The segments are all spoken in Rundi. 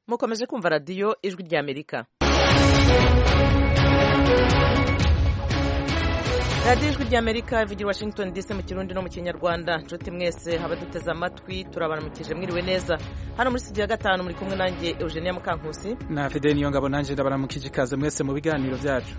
mukomeje kumva radiyo ijwi ry'Amerika. radiyo ijwi ry'Amerika ivugira Washington DC mu Kirundi no mu Kinyarwanda. Nshuti mwese abaduteze amatwi turabaramukije mwiriwe neza. Hano muri studio ya gatanu muri kumwe nanjye Eugenia Mukankusi na Fidel Niyongabo. Nanje ndabaramukije ikaze mwese mu biganiro byacu.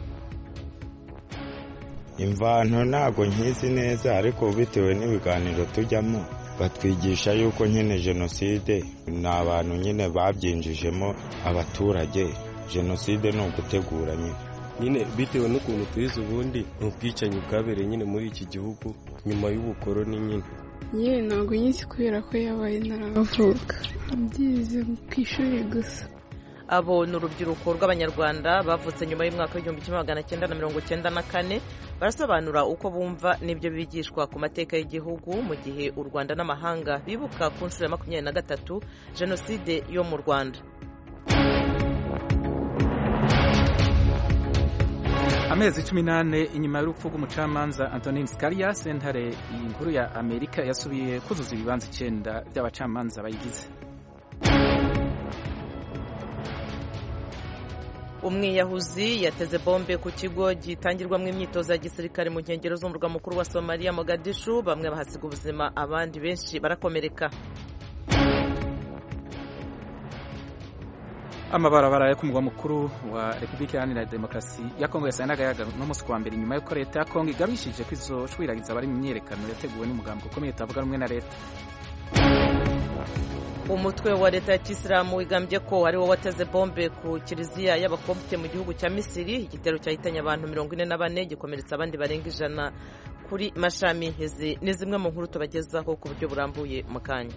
Imvanto ntago nkizi neza, ariko bitewe n'ibiganiro tujyamo batwigisha yuko nyine jenoside ni abantu nyine babyinjijemo abaturage. Jenoside ni ugutegura nyine bitewe n'ukuntu tuyize ubundi n'ubwicanyi bwabereye nyine muri iki gihugu nyuma y'ubukoroni nyine ntabwo nyinshi kubera ko yabaye ntaravuka, mbyize ku ishuri gusa. Abo ni urubyiruko rw'Abanyarwanda bavutse nyuma y'umwaka w'1994 barasobanura uko bumva n'ibyo bigishwa ku mateka y'igihugu mu gihe u Rwanda n'amahanga bibuka ku nshuro ya 23 jenoside yo mu Rwanda. Amezi 18 inyuma y'urupfu rw'umucamanza Antonin Scalia, sentare y'inkuru ya Amerika yasubiye kuzuza ibibanza 9 by'abacamanza bayigize. Umwiyahuzi yateze bombe ku kigo gitangirwamo imyitozo ya gisirikare mu nkengero z'umurwa mukuru wa Somalia Mogadishu. Bamwe bahasiga ubuzima, abandi benshi barakomereka. Amabarabara yo ku mugwa mukuru wa Repubulika Iharanira Demokarasi ya Kongo yasanagayaga no musi kwa mbere nyuma y'uko leta ya Kongo igabishije ko izoshwiragiza abari mu myerekano yateguwe n'umugambi ukomeye utavuga rumwe na leta. Umutwe wa leta ya Kisilamu wigambye ko ari wo wateze bombe ku kiliziya y'abakopte mu gihugu cya Misiri. Igitero cyahitanye abantu 44 gikomeretsa abandi barenga 100 kuri mashami. Hizi ni zimwe mu nkuru tubagezaho ku buryo burambuye mu kanya.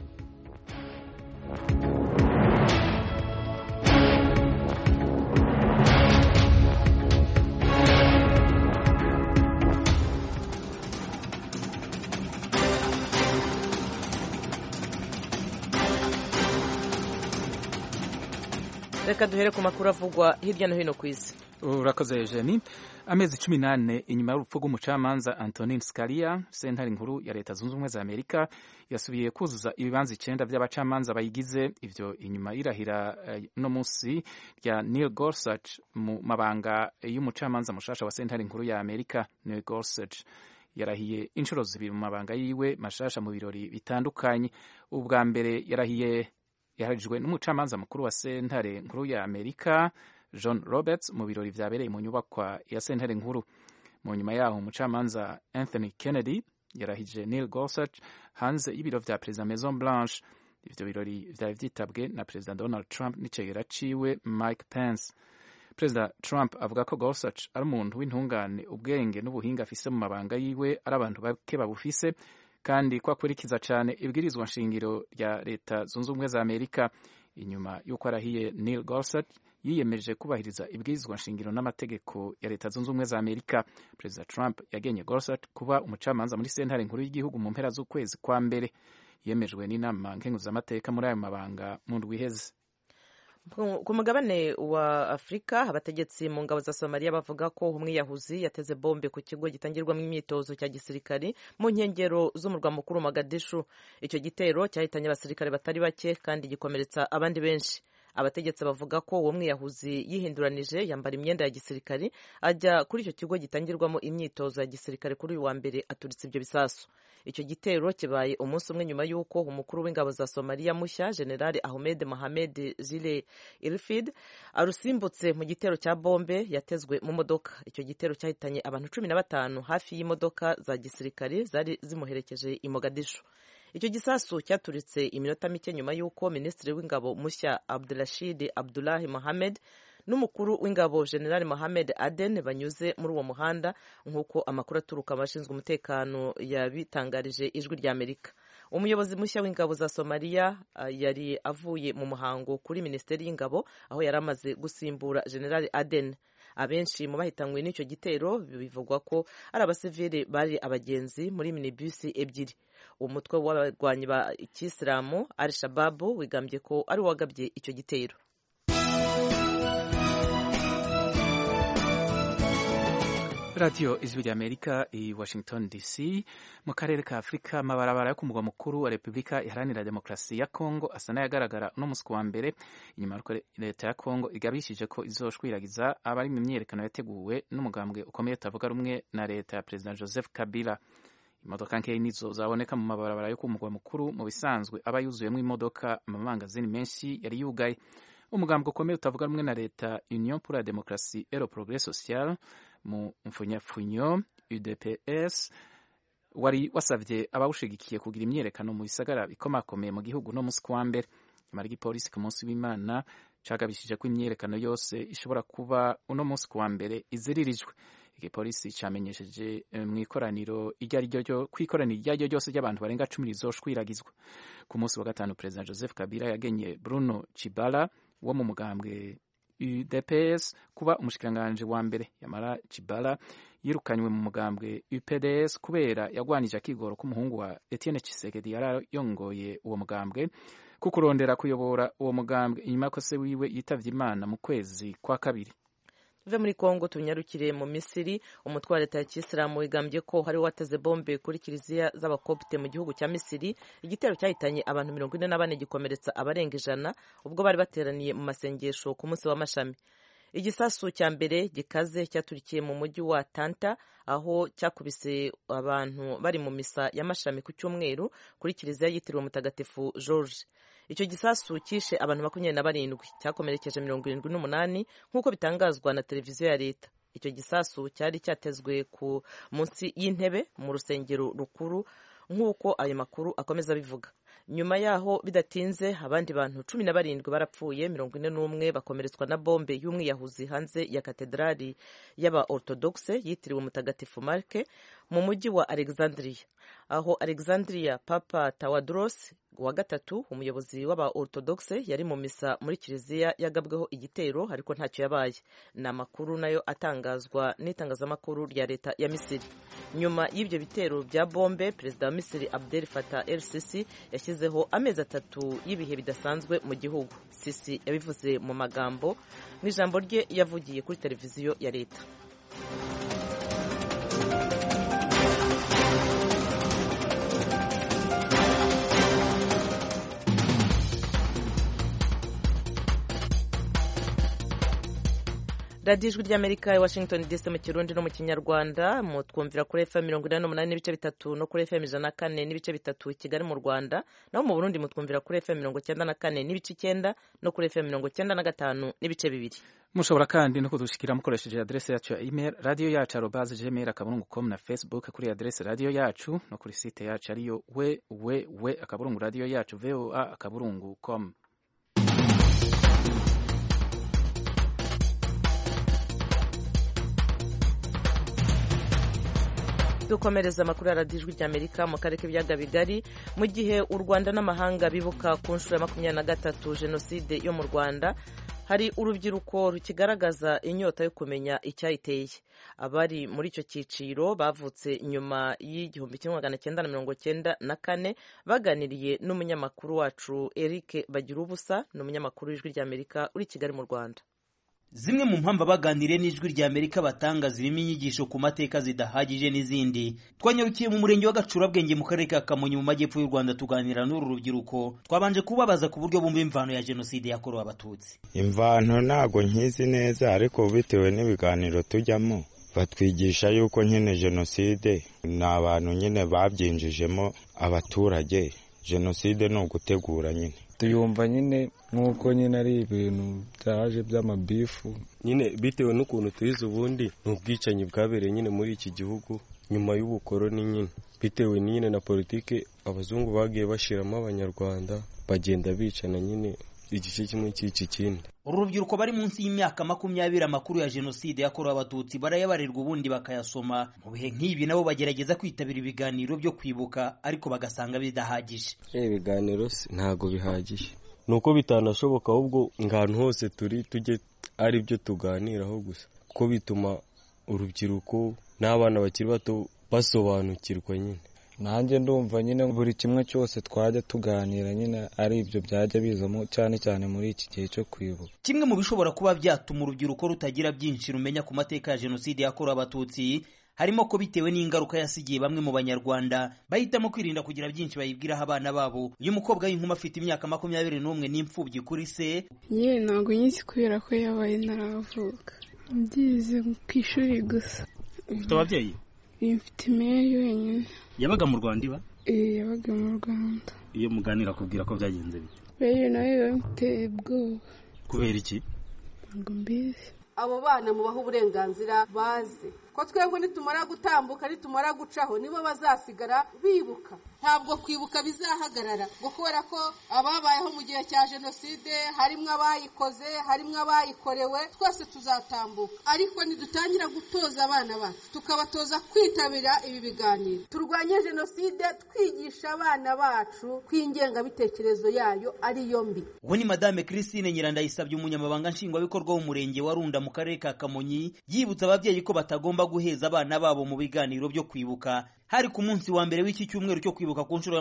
Reka duhere ku makuru avugwa hirya no hino ku isi. Urakoze Eugenie. Amezi 18 inyuma y'urupfu rw'umucamanza Antonin Scalia, sentare nkuru ya Leta Zunze Ubumwe za Amerika yasubiye kuzuza ibibanza 9 by'abacamanza bayigize. Ivyo inyuma y'irahira no munsi rya Neil Gorsuch mu mabanga y'umucamanza mushasha wa sentare nkuru ya Amerika. Neil Gorsuch yarahiye inshuro zibiri mu mabanga yiwe mashasha mu birori bitandukanye. Ubwa mbere yaharijwe n'umucamanza mukuru wa sentare nkuru ya Amerika John Roberts mu birori vyabereye mu nyubakwa ya sentare nkuru. Mu nyuma yaho umucamanza Anthony Kennedy yarahije Neil Gorsuch hanze y'ibiro vya Perezida Maison Blanche. Ivyo birori vyari vyitabwe na Perezida Donald Trump n'icegera ciwe Mike Pence. Perezida Trump avuga ko Gorsuch ari umuntu w'intungane, ubwenge n'ubuhinga afise mu mabanga yiwe ari abantu bake babufise, kandi ko akurikiza cyane ibwirizwa nshingiro rya Leta Zunze Ubumwe za Amerika. Inyuma y'uko arahiye Neil Gorsuch yiyemeje kubahiriza ibwirizwa nshingiro n'amategeko ya Leta Zunze Ubumwe za Amerika. Perezida Trump yagenye Gorsuch kuba umucamanza muri sentare nkuru y'igihugu mu mpera z'ukwezi kwa mbere. Yemejwe n'inama nkenguzamateka muri ayo mabanga mu ndwi iheze. Ku mugabane wa Afrika, abategetsi mu ngabo za Somalia bavuga ko umwiyahuzi yateze bombe ku kigo gitangirwamo imyitozo cya gisirikare mu nkengero z'umurwa mukuru Mogadishu. Icyo gitero cyahitanye abasirikare batari bake kandi gikomeretsa abandi benshi. Abategetsi bavuga ko uwo mwiyahuzi yihinduranije, yambara imyenda ya gisirikare, ajya kuri icyo kigo gitangirwamo imyitozo ya gisirikare kuri uyu wa mbere aturitse ibyo bisasu. Icyo gitero kibaye umunsi umwe nyuma y'uko umukuru w'ingabo za Somalia mushya General Ahmed Mohamed Zile Ilfid arusimbutse mu gitero cya bombe yatezwe mu modoka. Icyo gitero cyahitanye abantu 15 hafi y'imodoka za gisirikare zari zimuherekeje i Mogadishu. Icyo gisasu cyaturitse iminota mike nyuma y'uko Minisitiri w'ingabo mushya Abdulrashid Abdullahi Mohamed n'umukuru w'ingabo General Mohamed Aden banyuze muri uwo muhanda, nk'uko amakuru aturuka abashinzwe umutekano yabitangarije ijwi rya Amerika. Umuyobozi mushya w'ingabo za Somalia yari avuye mu muhango kuri Minisiteri y'ingabo, aho yari amaze gusimbura General Aden. Abenshi mu bahitanywe n'icyo gitero bivugwa ko ari abasivili bari abagenzi muri minibus ebyiri. Umutwe w'abarwanyi ba Kisilamu Al-Shabaab wigambye ko ari wagabye icyo gitero. radiyo ijwi ry'amerika i washington dc. mu karere ka afurika amabarabara yo ku mugwa mukuru wa repubulika iharanira demokarasi ya kongo asa n'ayagaragara uno munsi wa mbere inyuma y'uko leta ya kongo igabishije ko izoshwiragiza abari mu myiyerekano yateguwe n'umugambwe ukomeye utavuga rumwe na leta ya perezida joseph kabila. imodoka nkeya nizo zaboneka mu mabarabara yo ku mugwa mukuru. mu bisanzwe aba yuzuyemo imodoka, amamangazini menshi yari yugaye. umugambwe ukomeye utavuga rumwe na leta union pour la démocratie et le progrès social mu mfunyafunyo UDPS wari wasavye abawushigikiye kugira imyerekano mu bisagara bikomakomeye mu gihugu no musi wa mbere. nyamara igipolisi ku munsi w'Imana cagabishije ko imyerekano yose ishobora kuba uno munsi wa mbere iziririjwe. igipolisi camenyesheje mw'ikoraniro iryo ryo ryose ry'abantu barenga 10 rizoshwiragizwa. ku munsi wa gatanu perezida Joseph Kabila yagenye Bruno Tshibala wo mu mugambwe UDPS kuba umushikiranganje wa mbere. yamara Tshibala yirukanywe mu mugambwe UPDS kubera yagwanije akigoro k'umuhungu wa Etienne Tshisekedi yarayongoye uwo mugambwe kukurondera kuyobora uwo mugambwe inyuma ko se wiwe yitavye Imana mu kwezi kwa kabiri. tuve muri Kongo tunyarukire mu Misiri. umutwe wa leta ya Kisilamu wigambye ko hari wateze bombe kuri kiliziya z'abakopte mu gihugu cya Misiri. igitero cyahitanye abantu 44 gikomeretsa abarenga 100 ubwo bari bateraniye mu masengesho ku munsi w'amashami. igisasu cya mbere gikaze cyaturikiye mu mujyi wa Tanta aho cyakubise abantu bari mu misa y'amashami ku cyumweru kuri kiliziya yitiriwe Mutagatifu George. icyo gisasu kishe abantu 27 cyakomerekeje 78 nk'uko bitangazwa na televiziyo ya leta. icyo gisasu cyari cyatezwe ku munsi y'intebe mu rusengero rukuru nk'uko ayo makuru akomeza bivuga. nyuma yaho bidatinze abandi bantu 17 barapfuye, 41 bakomeretswa na bombe y'umwiyahuzi hanze ya katedrali y'aba orthodoxe yitiriwe Mutagatifu Marke mu mujyi wa Alexandria. aho Alexandria Papa Tawadros wa gatatu umuyobozi w'aba orthodoxe yari mu misa muri kiliziya yagabweho igitero ariko ntacyo yabaye. ni amakuru nayo atangazwa n'itangazamakuru rya leta ya Misiri. nyuma y'ibyo bitero bya bombe perezida wa Misiri Abdel Fattah el-Sisi yashyizeho amezi 3 y'ibihe bidasanzwe mu gihugu. Sisi yabivuze mu magambo mu ijambo rye yavugiye kuri televiziyo ya leta. radiyo ijwi ry'amerika i Washington DC mu kirundi no mu kinyarwanda. mutwumvira kuri FM 88 n'ibice 3 no kuri FM 104 n'ibice 3 Kigali mu Rwanda. naho mu Burundi mutwumvira kuri FM 94 n'ibice 9 no kuri FM 95 n'ibice 2. mushobora kandi no kudushikira mukoresheje adresse yacu ya email radio yacu @gmail.com na Facebook kuri adresse radio yacu no kuri site yacu ariyo www.radio yacu voa.com. dukomereza amakuru ya radiyo ijwi ry'amerika mu karere k'ibiyaga bigari. mu gihe u Rwanda n'amahanga bibuka ku nshuro ya 23 jenoside yo mu Rwanda, hari urubyiruko rukigaragaza inyota yo kumenya icyayiteye. abari muri icyo cyiciro bavutse nyuma y'1994 baganiriye n'umunyamakuru wacu Eric Bagirubusa n'umunyamakuru w'ijwi ry'Amerika uri Kigali mu Rwanda. zimwe mu mpamvu baganiriye n'ijwi ry'Amerika batanga zirimo inyigisho ku mateka zidahagije n'izindi. twanyarukiye mu murenge wa Gacurabwenge mu karere ka Kamonyi mu majyepfo y'u Rwanda tuganira n'uru rubyiruko. twabanje kubabaza ku buryo bumva imvano ya jenoside yakorewe abatutsi. imvano ntago nkizi neza, ariko bitewe n'ibiganiro tujyamo batwigisha yuko nyine jenoside ni abantu nyine babyinjijemo abaturage. jenoside ni ugutegura nyine tuyumva nyine nk'uko nyine ari ibintu byaje by'amabifu nyine bitewe n'ukuntu tuyize ubundi ni ubwicanyi bwabereye nyine muri iki gihugu nyuma y'ubukoroni nyine bitewe nyine na politike abazungu bagiye bashiramo abanyarwanda bagenda bicana nyine igice kimwe cy'iki kindi. uru rubyiruko bari munsi y'imyaka 20 amakuru ya jenoside yakorewe abatutsi barayabarirwa ubundi bakayasoma. mu bihe nk'ibi nabo bagerageza kwitabira ibiganiro byo kwibuka ariko bagasanga bidahagije. ibiganiro ntago bihagije, nuko bitanashoboka ahubwo ahantu hose tujye ari byo tuganiraho gusa, kuko bituma urubyiruko n'abana bakiri bato basobanukirwa nyine. nanjye ndumva nyine buri kimwe cyose twajya tuganira nyine ari ibyo byajya bizamo cyane cyane muri iki gihe cyo kwibuka. Kimwe mu bishobora kuba byatuma urubyiruko rutagira byinshi rumenya ku mateka ya jenoside yakorewe abatutsi harimo ko bitewe n'ingaruka yasigiye bamwe mu banyarwanda bahitamo kwirinda kugira byinshi bayibwiraho abana babo. Uyu mukobwa w'inkumi afite imyaka 21 n'imfubyi kuri se. Yewe ntabwo nyizi kubera ko yabaye ntaravuka, mbyize ku ishuri gusa. Ufite ababyeyi? Mfite imeri wenyine. Yabaga mu Rwanda iba? Yabaga mu Rwanda. Iyo muganira kubwira ko byagenze bite? Rero nawe bamuteye ubwoba. Kubera iki? Ntabwo mbizi. Abo bana mubaho uburenganzira baze ko twebwe nitumara gutambuka nitumara gucaho nibo bazasigara bibuka. Ntabwo kwibuka bizahagarara ngo kubera ko ababayeho mu gihe cya jenoside harimo abayikoze harimo abayikorewe, twese tuzatambuka. Ariko nidutangira gutoza abana bacu tukabatoza kwitabira ibi biganiro, turwanye jenoside twigisha abana bacu kw'ingengabitekerezo yayo ari yo mbi. Uwo ni Madame Christine Nyirandayisabye, umunyamabanga nshingwabikorwa w'umurenge wa Runda mu karere ka Kamonyi, yibutsa ababyeyi ko batagomba guheza abana babo mu biganiro byo kwibuka. Hari ku munsi wa mbere w'iki cyumweru cyo kwibuka ku nshuro ya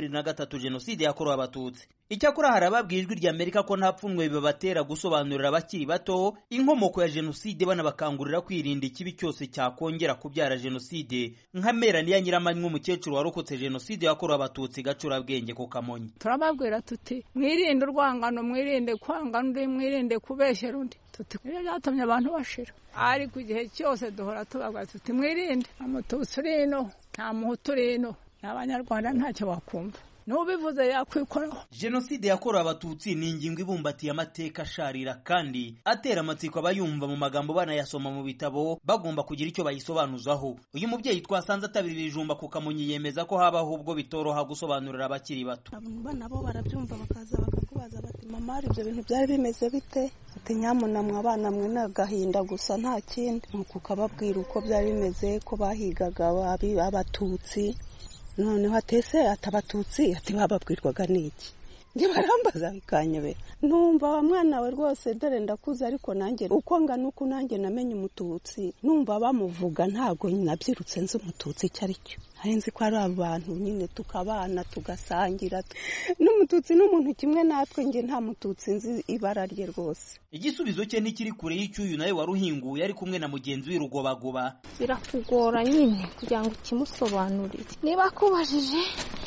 23 jenoside yakorewe abatutsi. Icyakora hari ababwiye Ijwi ry'Amerika ko nta pfunwe bibatera gusobanurira abakiri bato inkomoko ya jenoside, banabakangurira kwirinda ikibi cyose cyakongera kubyara jenoside. Nka Melania Nyiramanywa, umukecuru warokotse jenoside yakorewe abatutsi Gacurabwenge ku Kamonyi. Turababwira tuti mwirinde urwangano, mwirinde kwangana undi, mwirinde kubeshyera undi. Tuti byatumye abantu bashira. Ariko igihe cyose duhora tubabwira tuti mwirinde, Umututsi urino nta Muhutu urino, n'Abanyarwanda ntacyo bakumva. Nubivuze yakwikoraho. Jenoside yakorewe abatutsi ni ingingo ibumbatiye amateka asharira kandi atera amatsiko abayumva mu magambo banayasoma mu bitabo bagomba kugira icyo bayisobanuzaho. Uyu mubyeyi twasanze atabira ibijumba ku Kamonyi yemeza ko habaho ubwo bitoroha gusobanurira abakiri bato. Abana bo barabyumva bakaza bakakubaza bati mama ibyo bintu byari bimeze bite? Ati nyamunamwe abana mwe n'agahinda gusa nta kindi. Nuko ukababwira uko byari bimeze, ko bahigaga abatutsi. Noneho atese atabatutsi ati bababwirwaga n'iki? Nge barambaza bikanyobera. Numva wa mwana we rwose dore ndakuze, ariko nanjye uko ngana uko nanjye namenye Umututsi, numva bamuvuga ntago nabyirutse nzi Umututsi icyo ari cyo. Arenzi ko ari abantu nyine tukabana tugasangira. N'Umututsi n'umuntu kimwe natwe, nge nta Mututsi nzi ibara rye rwose. Igisubizo cye nikiri kure y'icyuyu nawe waruhinguye ari kumwe na mugenzi we Rugobagoba. Birakugora nyine kugira ngo kimusobanurire. Niba kubajije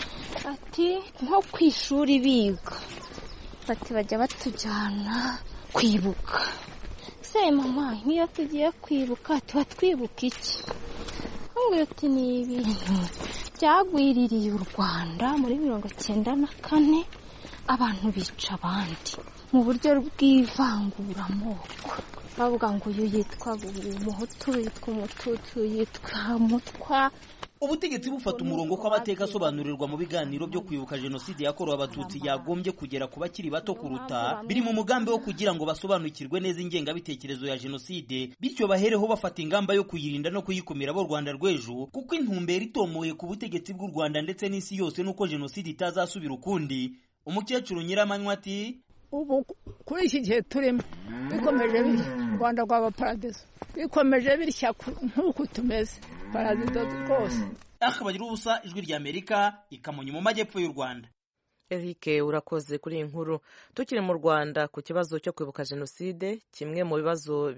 ati nko ku ishuri biga bati bajya batujyana kwibuka. Se mama niyo tugiye kwibuka tuba twibuka iki? Ngo ati ni ibintu byagwiririye u Rwanda muri 1994, abantu bica abandi mu buryo bw'ivanguramoko. Bavuga ngo uyu yitwa Umuhutu, yitwa Umututsi, yitwa Mutwa. Ubutegetsi bufata umurongo ko amateka asobanurirwa mu biganiro byo kwibuka jenoside yakorewe abatutsi yagombye kugera ku bakiri bato kuruta, biri mu mugambi wo kugira ngo basobanukirwe neza ingengabitekerezo ya jenoside, bityo bahereho bafata ingamba yo kuyirinda no kuyikumira bo Rwanda rw'ejo, kuko intumbero itomoye ku butegetsi bw'u Rwanda ndetse n'isi yose nuko jenoside itazasubira ukundi. Umukecuru Nyiramanywa ati ubu kuri iki gihe turimo bikomeje bitya, Rwanda rwaba paradizo, bikomeje bitya nk'uko tumeze paradizo rwose. Bagira ubusa, Ijwi ry'Amerika, i Kamonyi mu majyepfo y'u Rwanda. Eric urakoze kuri iyi nkuru. Tukiri mu Rwanda ku kibazo cyo kwibuka jenoside, kimwe mu bibazo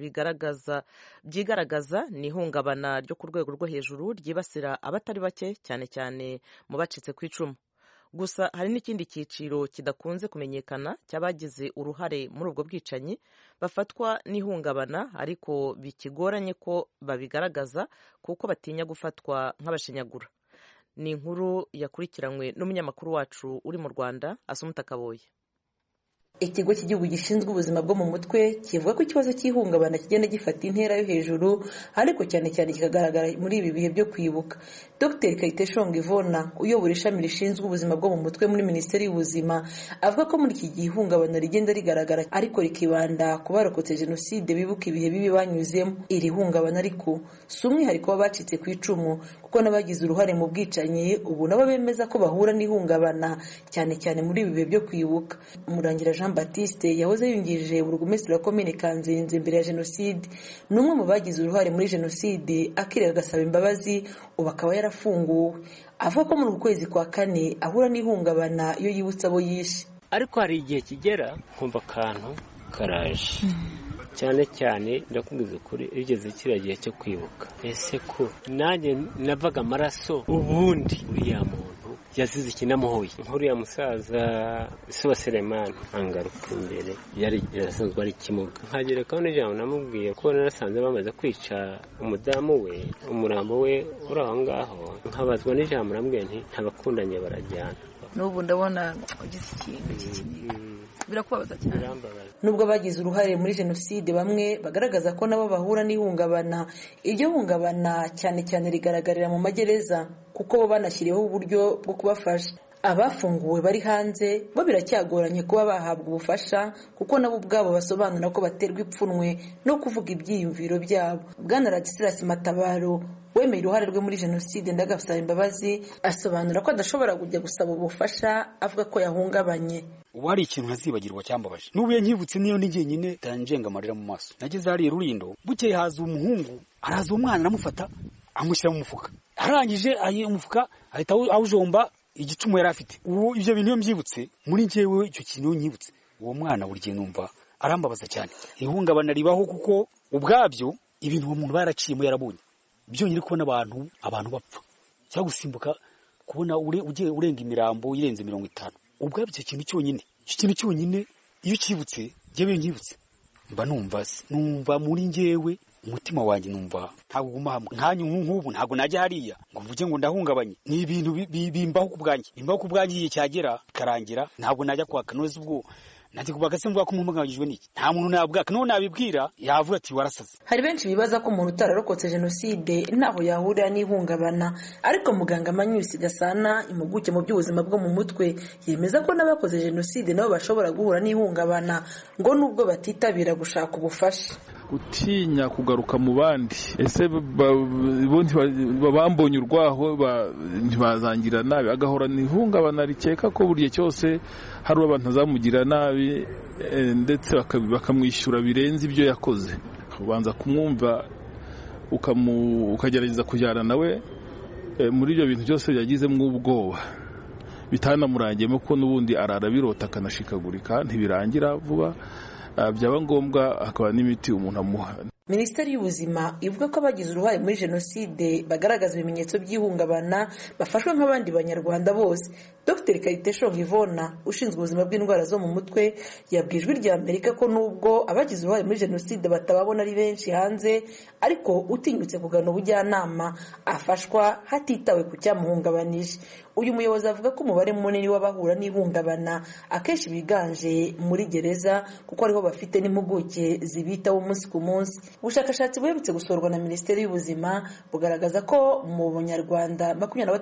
byigaragaza ni ihungabana ryo ku rwego rwo hejuru ryibasira abatari bake, cyane cyane mu bacitse ku icumu. Gusa hari n'ikindi cyiciro kidakunze kumenyekana cy'abagize uruhare muri ubwo bwicanyi bafatwa n'ihungabana ariko bikigoranye ko babigaragaza kuko batinya gufatwa nk'abashinyagura. Ni inkuru yakurikiranywe n'umunyamakuru wacu uri mu Rwanda, Asumuta Kaboye. Ikigo cy'igihugu gishinzwe ubuzima bwo mu mutwe kivuga ko ikibazo cy'ihungabana kigenda gifata intera yo hejuru, ariko cyane cyane kikagaragara muri ibi bihe byo kwibuka. Dr Kayiteshonga Ivona uyobora ishami rishinzwe ubuzima bwo mu mutwe muri Minisiteri y'Ubuzima avuga ko muri iki gihe ihungabana rigenda rigaragara, ariko rikibanda ku barokotse jenoside bibuka ibihe bibi banyuzemo. Iri hungabana ariko si umwihariko w'abacitse ku icumu, kuko n'abagize uruhare mu bwicanyi ubu nabo bemeza ko bahura n'ihungabana cyane cyane muri ibi bihe byo kwibuka. Murangira Jean Baptiste yahoze yungirije burugumesitiri wa komine Kanzenze mbere ya jenoside, ni umwe mu bagize uruhare muri jenoside akirega agasaba imbabazi, ubu akaba yarafunguwe. Avuga ko muri uku kwezi kwa kane ahura n'ihungabana iyo yibutsa abo yishe. Ariko hari igihe kigera nkumva akantu karaje, cyane cyane ndakubwiza ukuri igeze kiriya gihe cyo kwibuka, ese ko nanjye navaga amaraso ubundi uriya muntu yazize ikinamuhoye nk'uriya musaza se wa Selemani angaruka imbere yari yarasanzwe ari kimuga, nkagerekaho n'ijambo namubwiye ko narasanze bamaze kwica umudamu we, umurambo we uri aho ngaho, nkabazwa n'ijambo namubwiye nti ntabakundanye barajyana. N'ubu ndabona ugize ikintu birakubabaza cyane. Nubwo bagize uruhare muri jenoside bamwe bagaragaza ko nabo bahura n'ihungabana, iryo hungabana cyane cyane rigaragarira mu magereza kuko bo banashyiriyeho uburyo bwo kubafasha. Abafunguwe bari hanze bo biracyagoranye kuba bahabwa ubufasha kuko nabo ubwabo basobanura ko baterwa ipfunwe no kuvuga ibyiyumviro byabo. Bwana Ladislas Matabaro wemeye uruhare rwe muri jenoside ndagasaba imbabazi, asobanura ko adashobora kujya gusaba ubufasha, avuga ko yahungabanye. Wari ikintu ntazibagirwa cyambabaje, n'ubuye nkibutse niyo ni jyenyine tanjenga amarira mu maso. Nageze hariya Rulindo, bukeye haza umuhungu araza umwana aramufata amushyira mu mufuka, arangije umufuka ahita awujomba igicumu yari afite. Ubu ibyo bintu iyo mbyibutse muri njyewe, icyo kintu nyibutse uwo mwana buri gihe numva arambabaza cyane. Ihungabana ribaho kuko ubwabyo ibintu uwo muntu baraciyemo yarabonye, byonyine kubona abantu bapfa cyangwa gusimbuka, kubona ugiye urenga imirambo irenze 50, ubwabyo icyo kintu cyonyine iyo ukibutse njyewe nkibutse mba numva muri njyewe umutima wanjye numva ntabwo guma hamwe. Nkanyu nk'ubu ntabwo najya hariya ngo mvuge ngo ndahungabanye, ni ibintu bimbaho ku bwanjye igihe cyagera karangira, ntabwo najya kwaka noze ubwo nanjye kubaga se mvuga ko umuhungabanyijwe n'iki, nta muntu nabwaka no nabibwira yavuga ati warasaze. Hari benshi bibaza ko umuntu utararokotse jenoside ntaho yahurira n'ihungabana, ariko muganga Manyusi Gasana, impuguke mu by'ubuzima bwo mu mutwe, yemeza ko n'abakoze jenoside nabo bashobora guhura n'ihungabana ngo nubwo batitabira gushaka ubufasha. Gutinya kugaruka mu bandi, ese bambonye urwaho ntibazangira nabi, agahora n'ihungabana rikeka ko buri gihe cyose hari abantu bazamugira nabi ndetse bakamwishyura birenze ibyo yakoze. Ubanza kumwumva ukagerageza kujyana nawe muri ibyo bintu byose yagizemo ubwoba, bitanamurangiyemo ko n'ubundi arara birota akanashikagurika, ntibirangira vuba, byaba ngombwa hakaba n'imiti umuntu amuha. Minisiteri y'Ubuzima ivuga ko abagize uruhare muri jenoside bagaragaza ibimenyetso by'ihungabana bafashwe nk'abandi banyarwanda bose. Dr Kayiteshonga Yvonne ushinzwe ubuzima bw'indwara zo mu mutwe yabwiye Ijwi ry'Amerika ko nubwo abagize uruhare muri jenoside batababona ari benshi hanze, ariko utinyutse kugana ubujyanama afashwa hatitawe ku cyamuhungabanije. Uyu muyobozi avuga ko umubare munini w'abahura n'ihungabana akenshi biganje muri gereza kuko ariho bafite n'impuguke zibitaho umunsi ku munsi. Ubushakashatsi buherutse gusorwa na Minisiteri y'Ubuzima bugaragaza ko mu Banyarwanda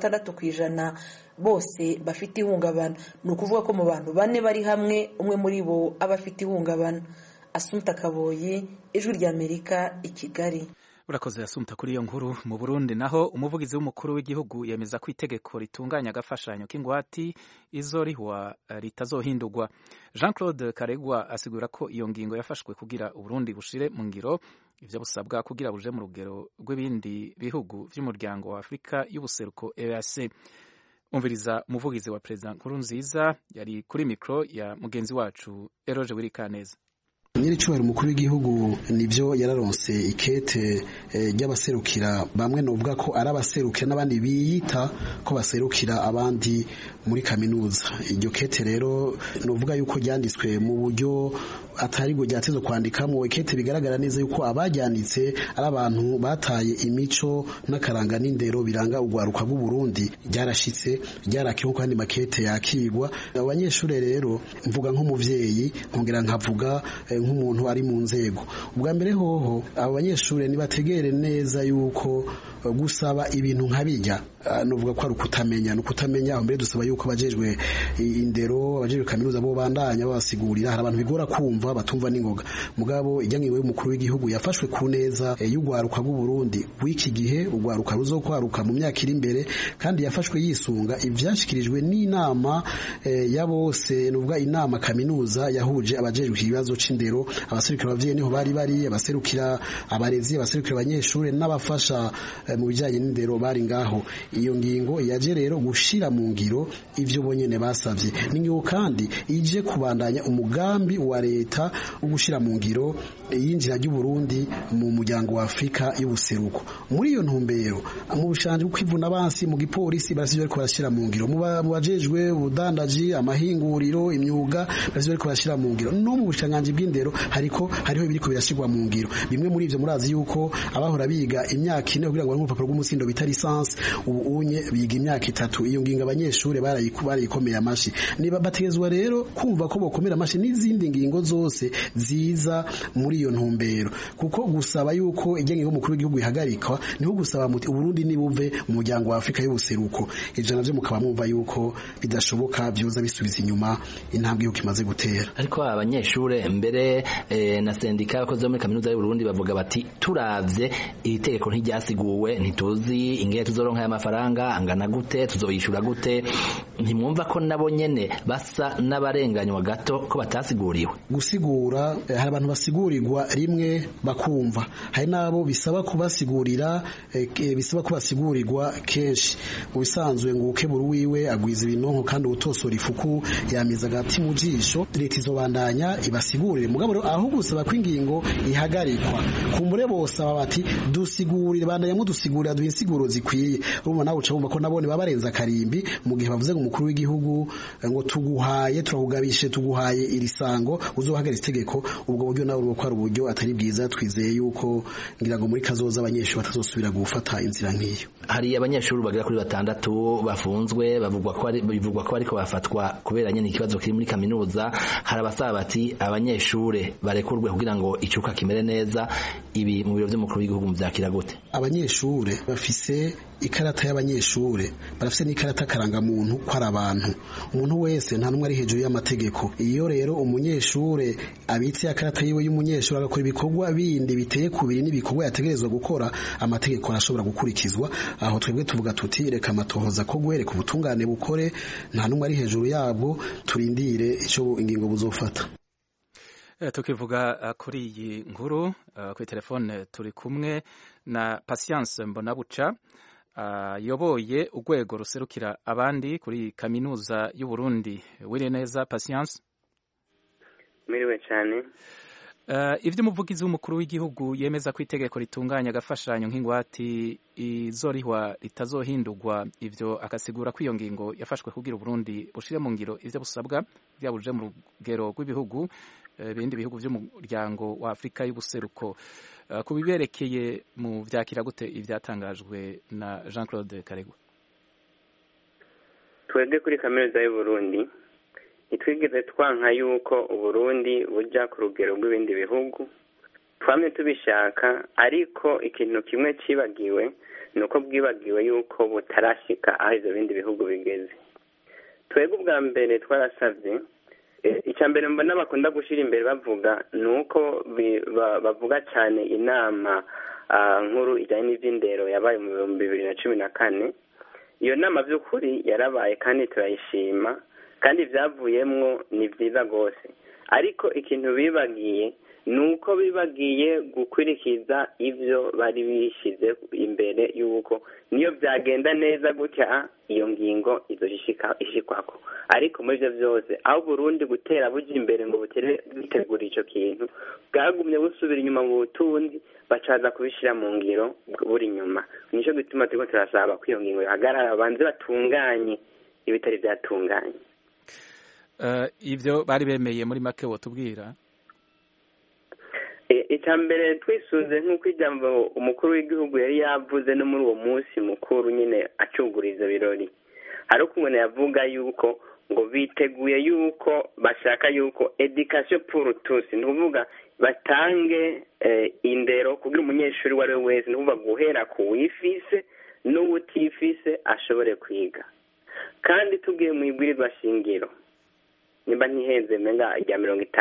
26% bose bafite ihungabana, ni ukuvuga ko mu bantu 4 bari hamwe umwe muri bo aba afite ihungabana. Assumpta Kaboyi, Ijwi ry'Amerika, i Kigali. Urakoze Assumpta kuri iyo nkuru. Mu Burundi naho umuvugizi w'umukuru w'igihugu yemeza ko itegeko ritunganya agafashanyo k'ingwati izorihwa ritazohindurwa. Jean-Claude Karegwa asigura ko iyo ngingo yafashwe kugira Uburundi bushire mu ngiro ivyo busabwa kugira buje mu rugero rw'ibindi bihugu vy'umuryango wa Afrika y'ubuseruko EAC. Umviriza umuvugizi wa President Nkurunziza yari kuri mikro ya mugenzi wacu Eroge Wirikaneza. Nyiricubahiro umukuru w'igihugu nivyo yararonse ikete ry'abaserukira bamwe novuga ko ari abaserukira n'abandi biyita ko baserukira abandi muri kaminuza. Iryo kete rero novuga yuko ryanditswe mu buryo atari go ryatezwe kwandikamo, ikete bigaragara neza yuko abajyanitse ari abantu bataye imico n'akaranga n'indero biranga ugwaruka bw'u Burundi, ryarashitse ryarakiho kandi makete yakigwa. Abanyeshure rero mvuga nk'umuvyeyi nkongera nkavuga nk'umuntu ari mu nzego. Ubwa mbere hoho abo banyeshure nibategere neza yuko gusaba ibintu nkabijya novuga ko ari ukutamenya aho mbere dusaba yuko abajejwe indero abajejwe kaminuza bo bandanya babasigurira hari abantu bigora kumva batumva n'ingoga mugabo ijyangiwe y'umukuru w'igihugu yafashwe ku neza y'ugwaruka bw'u Burundi w'iki gihe ugwaruka ruzokwaruka mu myaka iri imbere kandi yafashwe yisunga ivyashikirijwe n'inama ya bose nuvuga inama kaminuza yahuje abajejwe ibibazo c'indero abaserukira abavyeyi niho bari abaserukira abarezi abaserukira abanyeshure n'abafasha mu bijanye n'indero bari ngaho iyo ngingo yaje rero gushira mu ngiro ivyo bonyene basavye ningiho kandi ije kubandanya umugambi wa leta wo gushira mu ngiro yinjira ry'u Burundi mu muryango wa Afrika y'ubuseruko muri iyo ntumbero mu bushanje kwivuna abansi mu gipolisi barasije ariko barashira mu ngiro mu bajejwe ubudandaji amahinguriro imyuga barasije ariko barashira mu ngiro no mu bushanganje bw'indero hariho ibiriko birashirwa mu ngiro bimwe muri ivyo murazi yuko abahora biga imyaka 4 kugira ngo baronke urupapuro rw'umusindo bita lisansi ubu unye biga imyaka 3 iyo ngingo abanyeshure barayikomeye amashi niba bategezwa rero kumva ko bokomera amashi n'izindi ngingo zose ziza muri iyo ntumbero kuko gusaba yuko ijyanye y'umukuru w'igihugu ihagarikwa niho gusaba muti Uburundi nibuve mu muryango wa Afrika y'ubuseruko ivyo navyo mukaba mwumva yuko bidashoboka byoza bisubiza inyuma intambwe yuko imaze gutera ariko abanyeshure mbere na sendika abakozi muri kaminuza y'u Burundi bavuga bati turavye iri tegeko ntiryasiguwe ntituzi ingene tuzoronka aya mafaranga angana gute tuzoyishura gute ntimwumva ko nabo nyene basa n'abarenganywa gato ko batasiguriwe gusigura hari abantu basigurirwa rimwe bakumva hari nabo bisaba kubasigurirwa kenshi ubisanzwe ngo ukeburu wiwe agwiza ibinonko kandi utosora ifuku yamiza agati mu jisho leta izobandanya ibasigurire mugabo aho gusaba kw'ingingo ihagarikwa kumbure bose bati dusigurire bandanya mudusigurira duinsiguro zikwiye urumva nawe uca bumva ko nabone babarenza karimbi mu gihe bavuze ngo umukuru w'igihugu ngo turahugabishe tuguhaye irisango uzohagarika itegeko ubwo buryo nawe urwo kwari uburyo atari bwiza twizeye yuko ngira ngo muri kazoza abanyeshuri batazosubira gufata inzira nk'iyo hari abanyeshuri bagera kuri 6 bafunzwe bivugwa ko ariko bafatwa kubera nyene ikibazo kiri muri kaminuza hari abasaba bati abanyeshure barekurwe kugira ngo icuka kimere neza ibi mu biro by'umukuru w'igihugu muvyakira gute abanyeshure bafise ikarata y'abanyeshure barafise n'ikarata karanga muntu ko ari abantu umuntu wese nta numwe ari hejuru y'amategeko iyo rero umunyeshure abitse ikarata yiwe y'umunyeshure agakora ibikorwa bindi biteye kubiri n'ibikorwa yategerezwa gukora amategeko arashobora gukurikizwa aho twebwe tuvuga tuti reka amatohoza ko gwereka ubutungane bukore nta numwe ari hejuru yabwo turindire ico ingingo buzofata tukivuga kuri iyi nkuru kuri telefone turi kumwe na Patience Mbonabuca yoboye urwego ruserukira abandi kuri kaminuza y'u Burundi wire neza Patience miriwe cyane ivyo umuvugizi w'umukuru w'igihugu yemeza ko itegeko ritunganya agafashanyo nk'ingwati izorihwa ritazohindurwa ivyo akasigura ko iyo ngingo yafashwe kugira Burundi bushire mu ngiro ivyo busabwa byabuje mu rugero rw'ibihugu ibindi bihugu by'umuryango wa Afrika y'ubuseruko kubiberekeye mu vyakira gute ivyatangajwe na Jean-Claude Karegwa twebwe kuri kaminuza y'u Burundi nitwigeze twanka yuko Uburundi buja ku rugero rw'ibindi bihugu twamye tubishaka ariko ikintu kimwe cibagiwe nuko bwibagiwe yuko butarashika aho ivyo bindi bihugu bigeze twebwe ubwa mbere twarasavye icambere mbona bakunda gushira imbere bavuga nuko bavuga cyane inama nkuru ijanye n'ivy'indero yabaye mu 2014 iyo nama vy'ukuri yarabaye kandi turayishima kandi vyavuyemwo ni vyiza gose ariko ikintu bibagiye nuko bibagiye gukurikiza ivyo bari bishize imbere yuko niyo byagenda neza gutya iyo ngingo izoshikwako ariko muri ivyo vyose aho Burundi gutera buja imbere ngo butegura ico kintu bwagumye busubira inyuma mu butunzi bacaza kubishira mu ngiro buri nyuma nico gituma turiko turasaba ko iyo ngingo ihagarara banze batunganye ibitari vyatunganye ivyo bari bemeye muri make wotubwira icambere twisunze nk'uko ijambo umukuru w'igihugu yari yavuze no muri uwo munsi mukuru nyine acuguriza birori hari ukuntu yavuga yuko ngo biteguye yuko bashaka yuko education pour tous ni ukuvuga batange indero kugira umunyeshuri uwo ari we wese ni ukuvuga guhera ku wifise n'uwutifise ashobore kwiga. kandi tugiye mu ibwirizwa shingiro nimba ntihenze menga rya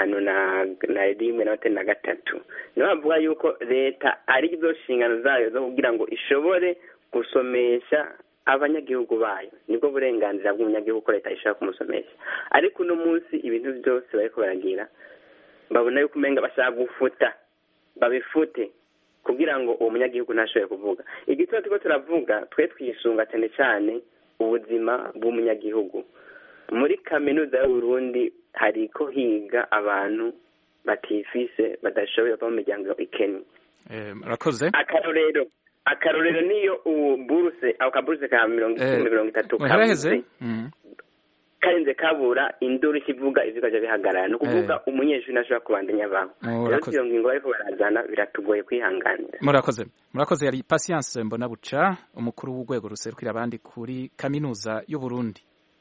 51 niho bavuga yuko leta ari zo nshingano zayo zo kugira ngo ishobore gusomesha abanyagihugu bayo. nibwo burenganzira bw'umunyagihugu ko leta ishaka kumusomesha. ariko uno munsi ibintu byose bariko baragira babona yuko umenga bashaka gufuta babifute kugira ngo uwo munyagihugu ntashobore kuvuga. igituma turiko turavuga twe twisunga cyane cyane ubuzima bw'umunyagihugu. muri kaminuza y'Uburundi hariko higa abantu batifise badashoboye kuva mu miryango ikennye. Murakoze. akarorero niyo buruse ako kaburuse ka 30 haraheze karenze kabura induru kivuga ivyo kaje bihagarara no kuvuga umunyeshuri nashobora kubandanya abantu. rero iyo ngingo bariko barazana biratugoye kwihanganira. Murakoze yari Patience Mbonabuca umukuru w'urwego ruserukira abandi kuri kaminuza y'Uburundi.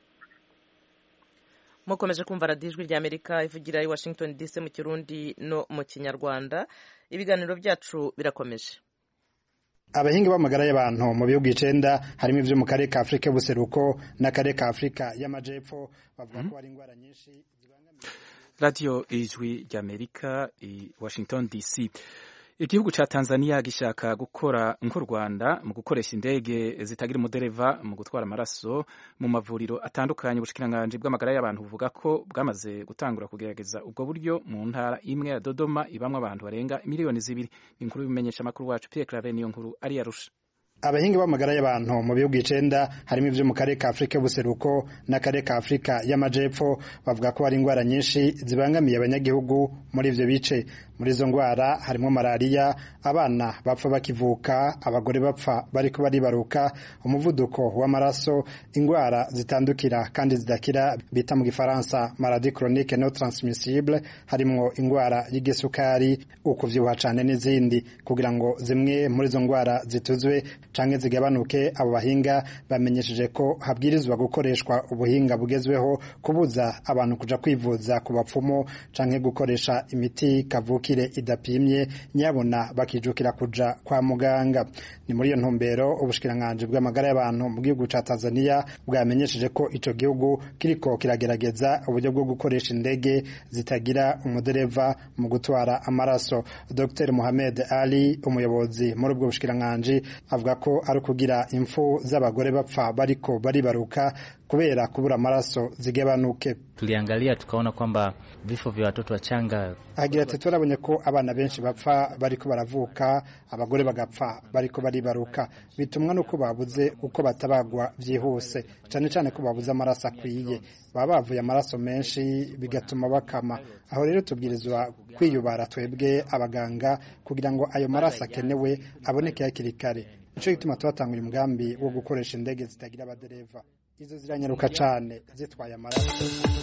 mukomeje kumva radiyo ijwi ry'Amerika ivugira i Washington DC mu Kirundi no mu Kinyarwanda. ibiganiro byacu birakomeje. abahinga b'amagara y'abantu mu bihugu 9 harimo ivyo mu karere ka Afrika y'ubuseruko n'akarere ka Afrika y'amajepfo bavuga ko hari ingwara nyinshi zibangamiye. Radio ijwi ry'Amerika i Washington DC. Igihugu ca Tanzania gishaka gukora nk'u Rwanda mu gukoresha indege zitagira umudereva mu gutwara amaraso mu mavuriro atandukanye. Ubushikiranganje bw'amagara y'abantu buvuga ko bwamaze gutangura kugerageza ubwo buryo mu ntara imwe ya Dodoma ibamwe abantu barenga miliyoni 2. Inkuru bimenyesha makuru wacu Pierre Claver niyo nkuru ari yarusha. abahinga b'amagara y'abantu mu bihugu 9 harimo ivyo mu karere ka Afrika y'ubuseruko n'akarere ka Afrika y'amajepfo bavuga ko hari ingwara nyinshi zibangamiye abanyagihugu muri ivyo bice. muri izo ngwara harimo malaria, abana bapfa bakivuka, abagore bapfa bariko baribaruka, umuvuduko w'amaraso, ingwara zitandukira kandi zidakira bita mu gifaransa maladie chronique non transmissible, harimo ingwara y'igisukari, ukuvyibuha cane n'izindi. kugira ngo zimwe muri izo ngwara zituzwe canke zigabanuke, abo bahinga bamenyesheje ko habwirizwa gukoreshwa ubuhinga bugezweho kubuza abantu kuja kwivuza ku bapfumu canke gukoresha imiti kavukire idapimye, nyabona bakijukira kuja kwa muganga. ni muri iyo ntumbero ubushikiranganje bw'amagara y'abantu mu gihugu ca Tanzania bwamenyesheje ko ico gihugu kiriko kiragerageza uburyo bwo gukoresha indege zitagira umudereva mu gutwara amaraso. Dr. Mohamed Ali umuyobozi muri ubwo bushikiranganje avuga ko ari kugira impfu z'abagore bapfa bariko baribaruka kubera kubura amaraso zigabanuke. Tuliangalia tukaona kwamba vifo vya watoto wachanga, agira ati turabonye ko abana benshi bapfa bariko baravuka, abagore bagapfa bariko baribaruka, bitumwa nuko babuze uko batabagwa vyihuse, cyane cyane ko babuze amaraso akwiye, baba bavuye amaraso menshi bigatuma bakama. aho rero tubwirizwa kwiyubara twebwe abaganga kugira ngo ayo maraso akenewe aboneke hakiri kare. Ico gituma twatangura umugambi wo gukoresha indege zitagira abadereva. Izo ziranyaruka cane zitwaye amaraso.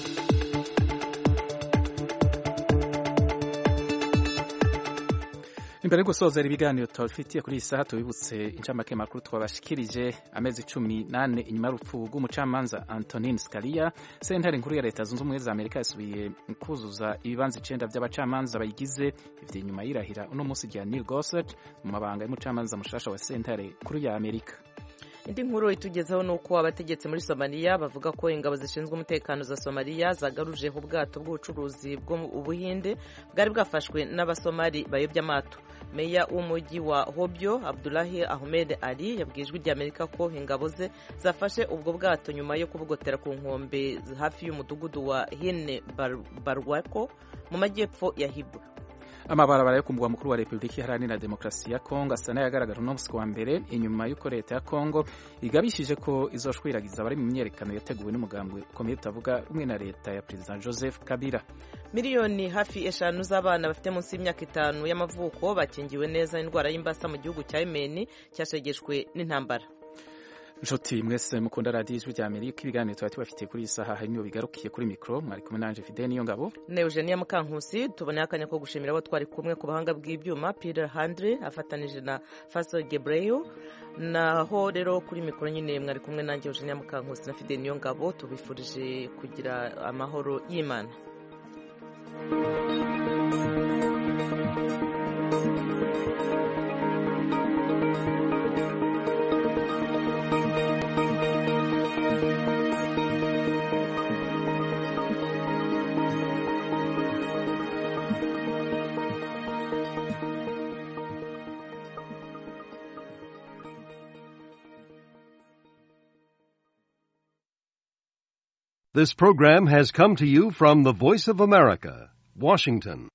Imbere yo gusozera ibiganiro twafitiye kuri iyi saha tubibutse incamake makuru twabashikirije. amezi 18 inyuma y'urupfu rw'umucamanza Antonin Scalia, sentare nkuru ya leta zunze ubumwe za Amerika yasubiye kuzuza ibibanza 9 by'abacamanza bayigize ivyo inyuma y'irahira uno munsi rya Neil Gorsuch mu mabanga y'umucamanza mushasha wa sentare nkuru ya Amerika. Indi nkuru itugezeho nuko abategetsi muri Somalia bavuga ko ingabo zishinzwe umutekano za Somalia zagarujeho ubwato bw'ubucuruzi bwo mu Buhinde bwari bwafashwe n'abasomali bayobya amato. Meya w'umujyi wa Hobyo Abdullahi Ahmed Ali yabwijwe rya Amerika ko ingabo ze zafashe ubwo bwato nyuma yo kubugotera ku nkombe hafi y'umudugudu wa Hine Barwako mu majyepfo ya Hibu. Amabarabara yo kumugwa mukuru wa Republika Iharanira Demokarasi ya Kongo asa n'ayagaragara no musi wa mbere inyuma y'uko leta ya Kongo igabishije ko izoshwiragiza abari mu myerekano yateguwe n'umugambi ukomeye utavuga umwe na leta ya President Joseph Kabila. Miliyoni hafi 5 z'abana bafite munsi y'imyaka 5 y'amavuko bakingiwe neza indwara y'imbasa mu gihugu cya Yemen cyashegeshwe n'intambara. nshuti mwese mukunda radiyo ijwi rya amerika ibiganiro tuba tubafitiye kuri iyi saha hari niyo bigarukiye kuri mikoro mwari kumwe nanje Fidel Niyongabo na Eugenia Mukankusi. Tuboneye akanya ko gushimira abo twari kumwe ku bahanga bw'ibyuma, Peter Handre afatanije na Faso Gebreyo, naho rero kuri mikoro nyine mwari kumwe nanjye Eugenia Mukankusi na Fidel Niyongabo. Tubifurije kugira amahoro y'Imana. This program has come to you from the Voice of America, Washington.